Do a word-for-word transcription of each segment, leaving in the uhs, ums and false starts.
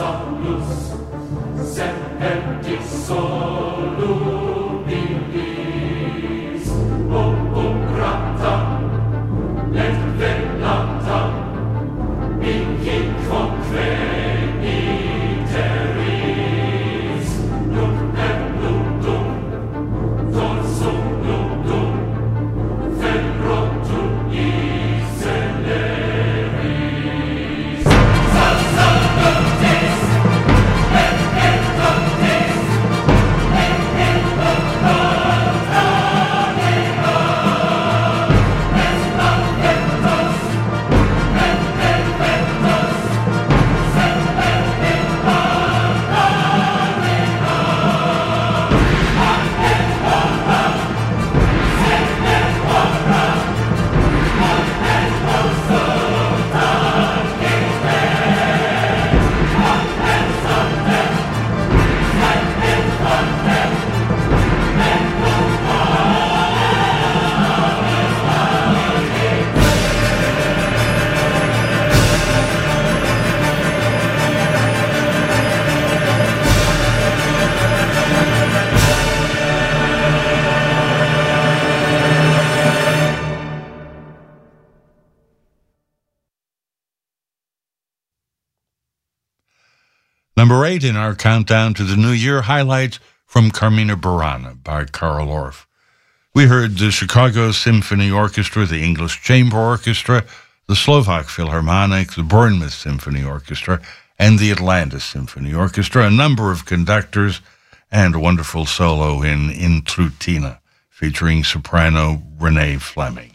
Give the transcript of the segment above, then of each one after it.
Number eight in our countdown to the new year, highlights from Carmina Burana by Carl Orff. We heard the Chicago Symphony Orchestra, the English Chamber Orchestra, the Slovak Philharmonic, the Bournemouth Symphony Orchestra, and the Atlanta Symphony Orchestra, a number of conductors, and a wonderful solo in In Trutina, featuring soprano Renee Fleming.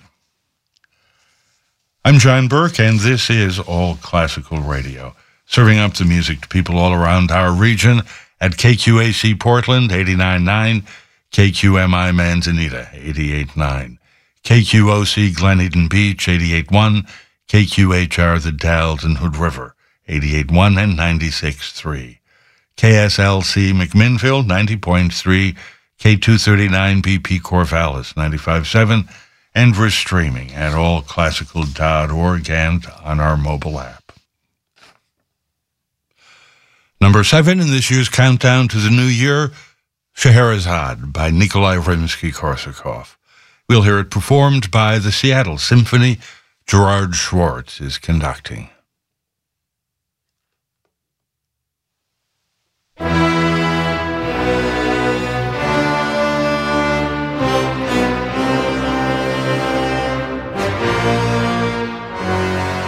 I'm John Burke, and this is All Classical Radio, serving up the music to people all around our region at K Q A C Portland, eighty-nine point nine, K Q M I Manzanita, eighty-eight point nine, K Q O C Glen Eden Beach, eighty-eight point one, K Q H R The Dalles and Hood River, eighty-eight point one and ninety-six point three, K S L C McMinnville, ninety point three, K two thirty-nine B P Corvallis, ninety-five point seven, and we're streaming at all classical dot org and on our mobile app. Number seven in this year's countdown to the new year, Scheherazade by Nikolai Rimsky-Korsakov. We'll hear it performed by the Seattle Symphony. Gerard Schwartz is conducting.